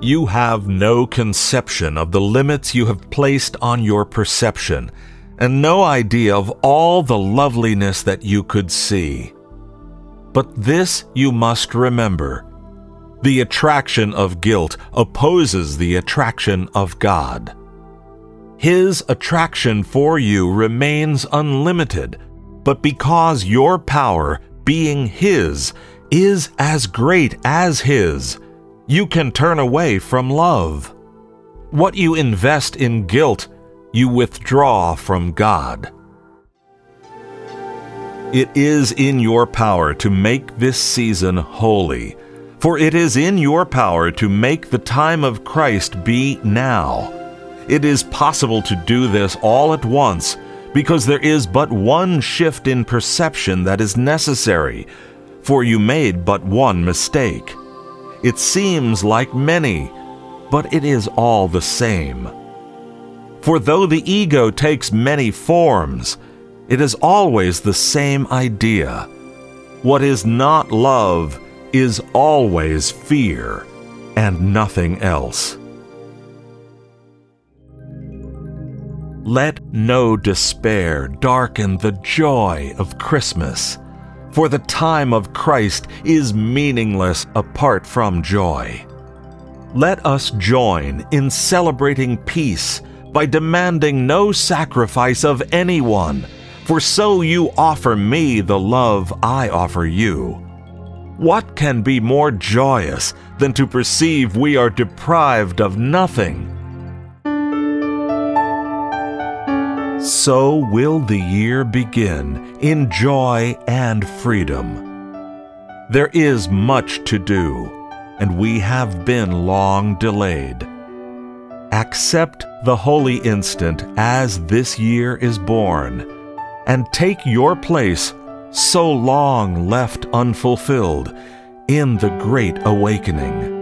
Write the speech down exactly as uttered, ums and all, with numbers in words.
You have no conception of the limits you have placed on your perception, and no idea of all the loveliness that you could see. But this you must remember: the attraction of guilt opposes the attraction of God. His attraction for you remains unlimited, but because your power, being His, is as great as His, you can turn away from love. What you invest in guilt, you withdraw from God. It is in your power to make this season holy, for it is in your power to make the time of Christ be now. It is possible to do this all at once, because there is but one shift in perception that is necessary, for you made but one mistake. It seems like many, but it is all the same. For though the ego takes many forms, it is always the same idea. What is not love is always fear, and nothing else. Let no despair darken the joy of Christmas, for the time of Christ is meaningless apart from joy. Let us join in celebrating peace by demanding no sacrifice of anyone, for so you offer me the love I offer you. What can be more joyous than to perceive we are deprived of nothing? So will the year begin in joy and freedom. There is much to do, and we have been long delayed. Accept the holy instant as this year is born, and take your place, so long left unfulfilled, in the great awakening.